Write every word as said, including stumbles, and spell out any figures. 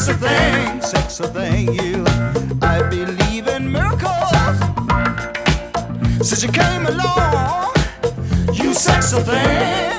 sexy thing, sexy thing, you. I believe in miracles since you came along, you sexy thing.